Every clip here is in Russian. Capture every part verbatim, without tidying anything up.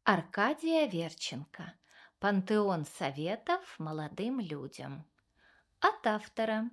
Аркадия Верченко. Пантеон советов молодым людям. От автора.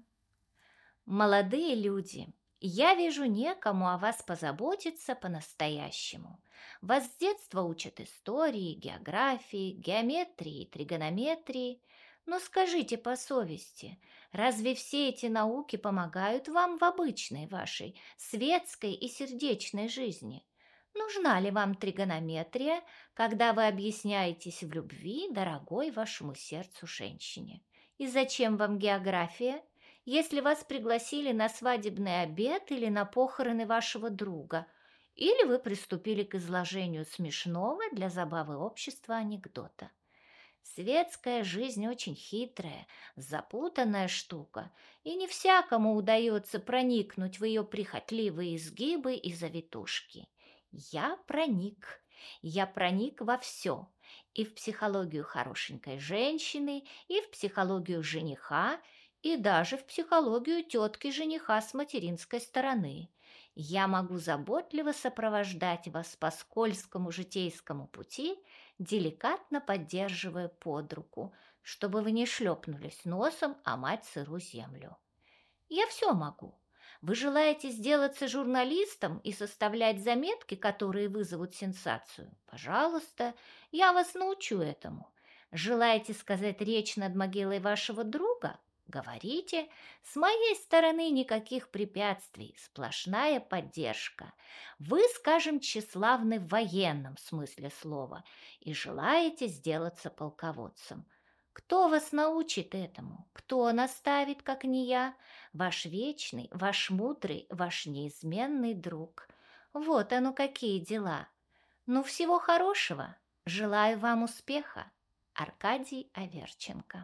Молодые люди, я вижу, некому о вас позаботиться по-настоящему. Вас с детства учат истории, географии, геометрии, тригонометрии. Но скажите по совести, разве все эти науки помогают вам в обычной вашей светской и сердечной жизни? Нужна ли вам тригонометрия, когда вы объясняетесь в любви дорогой вашему сердцу женщине? И зачем вам география, если вас пригласили на свадебный обед или на похороны вашего друга, или вы приступили к изложению смешного для забавы общества анекдота? Светская жизнь очень хитрая, запутанная штука, и не всякому удается проникнуть в ее прихотливые изгибы и завитушки. Я проник. Я проник во все. И в психологию хорошенькой женщины, и в психологию жениха, и даже в психологию тетки жениха с материнской стороны. Я могу заботливо сопровождать вас по скользкому житейскому пути, деликатно поддерживая под руку, чтобы вы не шлепнулись носом о мать сырую землю. Я все могу. Вы желаете сделаться журналистом и составлять заметки, которые вызовут сенсацию? Пожалуйста, я вас научу этому. Желаете сказать речь над могилой вашего друга? Говорите. С моей стороны никаких препятствий, сплошная поддержка. Вы, скажем, тщеславны в военном смысле слова и желаете сделаться полководцем. Кто вас научит этому? Кто наставит, как не я? Ваш вечный, ваш мудрый, ваш неизменный друг. Вот оно какие дела. Ну, всего хорошего. Желаю вам успеха. Аркадий Аверченко.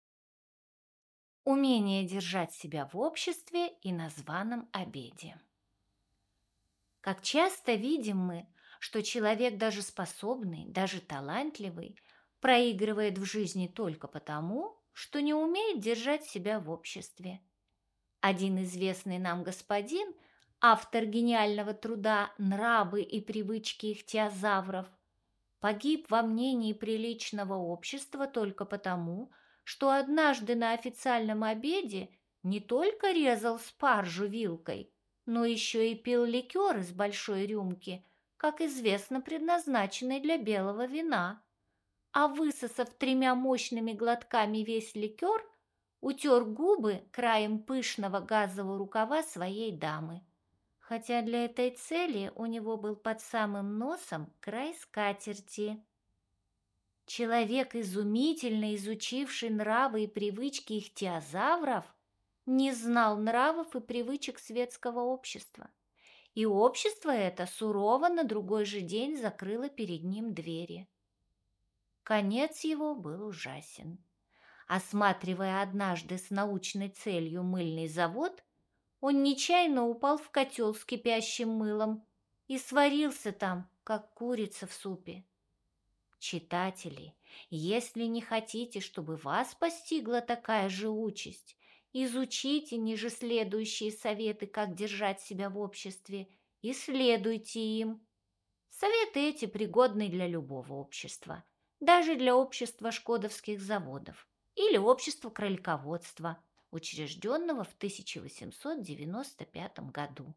Умение держать себя в обществе и на званом обеде. Как часто видим мы, что человек даже способный, даже талантливый, проигрывает в жизни только потому, что не умеет держать себя в обществе. Один известный нам господин, автор гениального труда «Нравы и привычки ихтиозавров», погиб во мнении приличного общества только потому, что однажды на официальном обеде не только резал спаржу вилкой, но еще и пил ликер из большой рюмки, как известно, предназначенной для белого вина. А высосав тремя мощными глотками весь ликер, утер губы краем пышного газового рукава своей дамы, хотя для этой цели у него был под самым носом край скатерти. Человек, изумительно изучивший нравы и привычки ихтиозавров, не знал нравов и привычек светского общества, и общество это сурово на другой же день закрыло перед ним двери. Конец его был ужасен. Осматривая однажды с научной целью мыльный завод, он нечаянно упал в котел с кипящим мылом и сварился там, как курица в супе. Читатели, если не хотите, чтобы вас постигла такая же участь, изучите ниже следующие советы, как держать себя в обществе, и следуйте им. Советы эти пригодны для любого общества, даже для общества шкодовских заводов или общества кролиководства, учрежденного в тысяча восемьсот девяносто пятом году.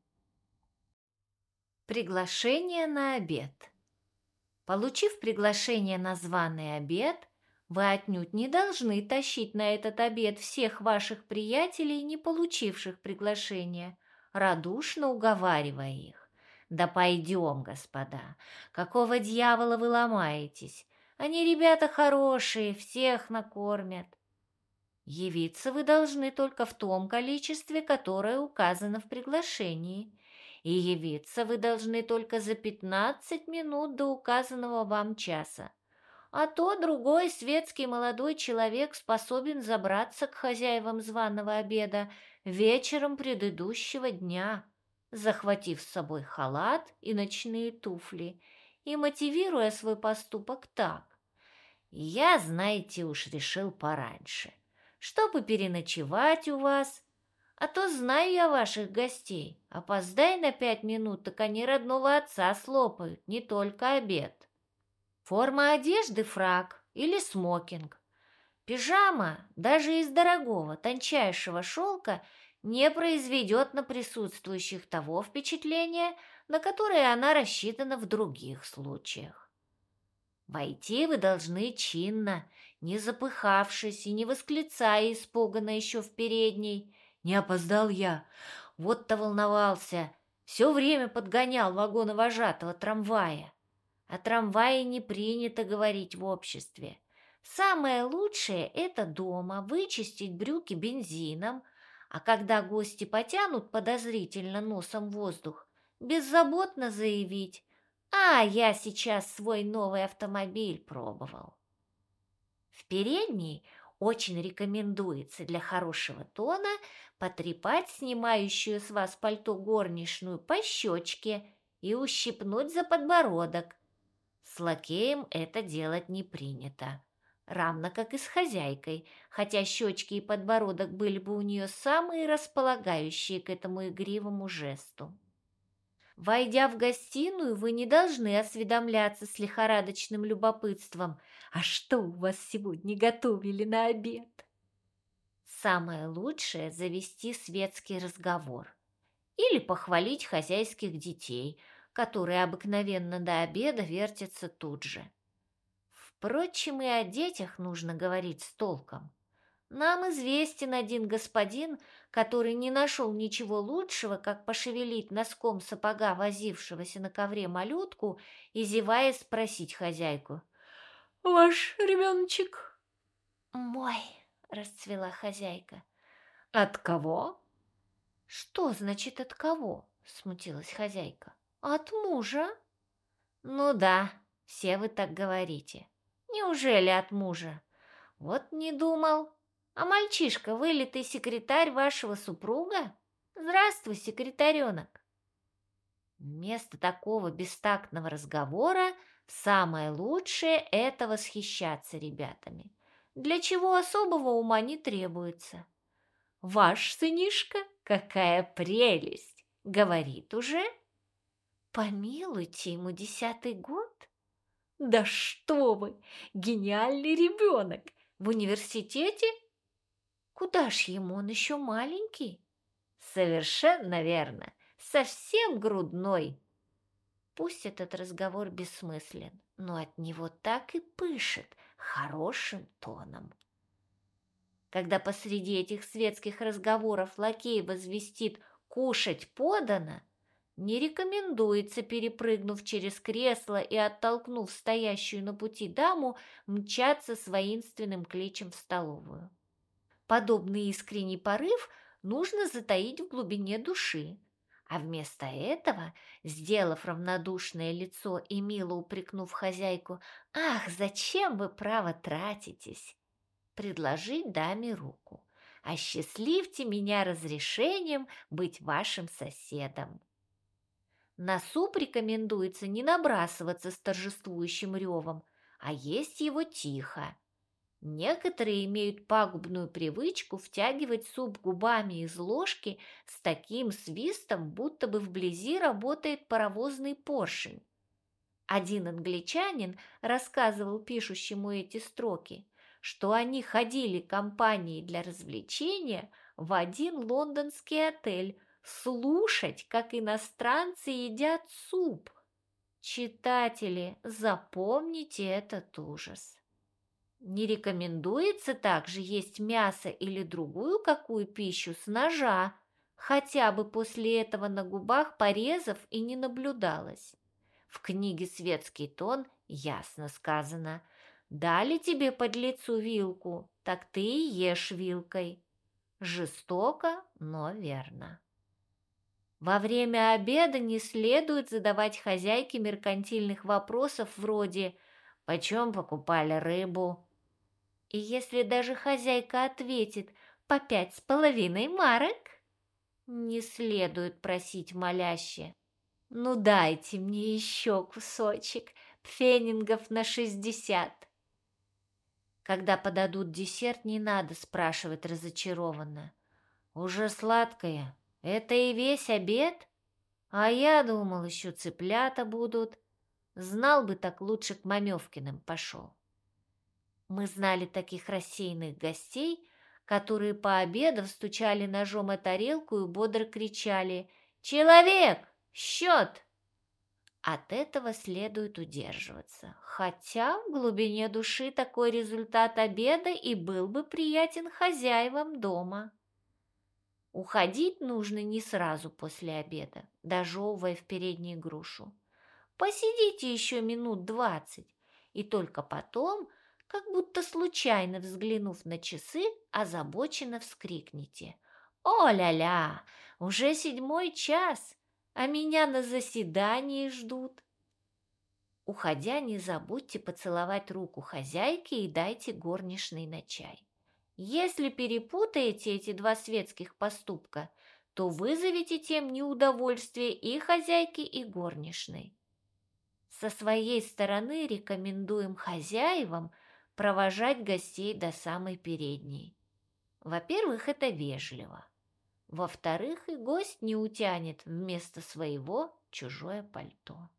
Приглашение на обед. Получив приглашение на званый обед, вы отнюдь не должны тащить на этот обед всех ваших приятелей, не получивших приглашения, радушно уговаривая их. «Да пойдем, господа, какого дьявола вы ломаетесь? Они ребята хорошие, всех накормят». Явиться вы должны только в том количестве, которое указано в приглашении, и явиться вы должны только за пятнадцать минут до указанного вам часа. А то другой светский молодой человек способен забраться к хозяевам званого обеда вечером предыдущего дня, захватив с собой халат и ночные туфли, и мотивируя свой поступок так: «Я, знаете, уж решил пораньше, чтобы переночевать у вас, а то знаю я ваших гостей. Опоздай на пять минут, так они родного отца слопают, не только обед». Форма одежды – фрак или смокинг. Пижама, даже из дорогого, тончайшего шелка, не произведет на присутствующих того впечатления, на которое она рассчитана в других случаях. Войти вы должны чинно, не запыхавшись и не восклицая испуганно еще в передней. Не опоздал я, вот-то волновался, все время подгонял вагоновожатого трамвая. О трамвае не принято говорить в обществе. Самое лучшее – это дома вычистить брюки бензином, а когда гости потянут подозрительно носом воздух, беззаботно заявить: «А, я сейчас свой новый автомобиль пробовал». В передней очень рекомендуется для хорошего тона потрепать снимающую с вас пальто горничную по щечке и ущипнуть за подбородок. С лакеем это делать не принято, равно как и с хозяйкой, хотя щечки и подбородок были бы у нее самые располагающие к этому игривому жесту. Войдя в гостиную, вы не должны осведомляться с лихорадочным любопытством: «А что у вас сегодня готовили на обед?» Самое лучшее – завести светский разговор или похвалить хозяйских детей, которые обыкновенно до обеда вертятся тут же. Впрочем, и о детях нужно говорить с толком. Нам известен один господин, который не нашел ничего лучшего, как пошевелить носком сапога возившегося на ковре малютку и, зевая, спросить хозяйку: «Ваш ребеночек?» «Мой», — расцвела хозяйка. «От кого?» «Что значит от кого?» — смутилась хозяйка. «От мужа». «Ну да, все вы так говорите. Неужели от мужа? Вот не думал. А мальчишка, вылитый секретарь вашего супруга? Здравствуй, секретаренок». Вместо такого бестактного разговора самое лучшее – это восхищаться ребятами, для чего особого ума не требуется. «Ваш сынишка, какая прелесть!» – говорит уже. «Помилуйте, ему десятый год». «Да что вы! Гениальный ребенок! В университете?» «Куда ж ему, он еще маленький?» «Совершенно верно, совсем грудной». Пусть этот разговор бессмыслен, но от него так и пышет хорошим тоном. Когда посреди этих светских разговоров лакей возвестит «кушать подано», не рекомендуется, перепрыгнув через кресло и оттолкнув стоящую на пути даму, мчаться с воинственным кличем в столовую. Подобный искренний порыв нужно затаить в глубине души, а вместо этого, сделав равнодушное лицо и мило упрекнув хозяйку: «Ах, зачем вы, право, тратитесь?», предложить даме руку: «Осчастливьте меня разрешением быть вашим соседом». На суп рекомендуется не набрасываться с торжествующим ревом, а есть его тихо. Некоторые имеют пагубную привычку втягивать суп губами из ложки с таким свистом, будто бы вблизи работает паровозный поршень. Один англичанин рассказывал пишущему эти строки, что они ходили компанией для развлечения в один лондонский отель слушать, как иностранцы едят суп. Читатели, запомните этот ужас. Не рекомендуется также есть мясо или другую какую пищу с ножа, хотя бы после этого на губах порезов и не наблюдалось. В книге «Светский тон» ясно сказано: «Дали тебе подлецу вилку, так ты и ешь вилкой». Жестоко, но верно. Во время обеда не следует задавать хозяйке меркантильных вопросов вроде «Почем покупали рыбу?». И если даже хозяйка ответит «по пять с половиной марок», не следует просить моляще: «Ну дайте мне еще кусочек, пфенингов на шестьдесят». Когда подадут десерт, не надо спрашивать разочарованно: «Уже сладкое? Это и весь обед? А я думал, еще цыплята будут». Знал бы, так лучше к Мамевкиным пошел. Мы знали таких рассеянных гостей, которые, пообедав, стучали ножом о тарелку и бодро кричали: «Человек! Счет!» От этого следует удерживаться, хотя в глубине души такой результат обеда и был бы приятен хозяевам дома. Уходить нужно не сразу после обеда, дожевывая в передней грушу. Посидите еще минут двадцать, и только потом, как будто случайно взглянув на часы, озабоченно вскрикните: «О-ля-ля, уже седьмой час, а меня на заседании ждут». Уходя, не забудьте поцеловать руку хозяйки и дайте горничной на чай. Если перепутаете эти два светских поступка, то вызовете тем неудовольствие и хозяйки, и горничной. Со своей стороны рекомендуем хозяевам провожать гостей до самой передней. Во-первых, это вежливо. Во-вторых, и гость не утянет вместо своего чужое пальто.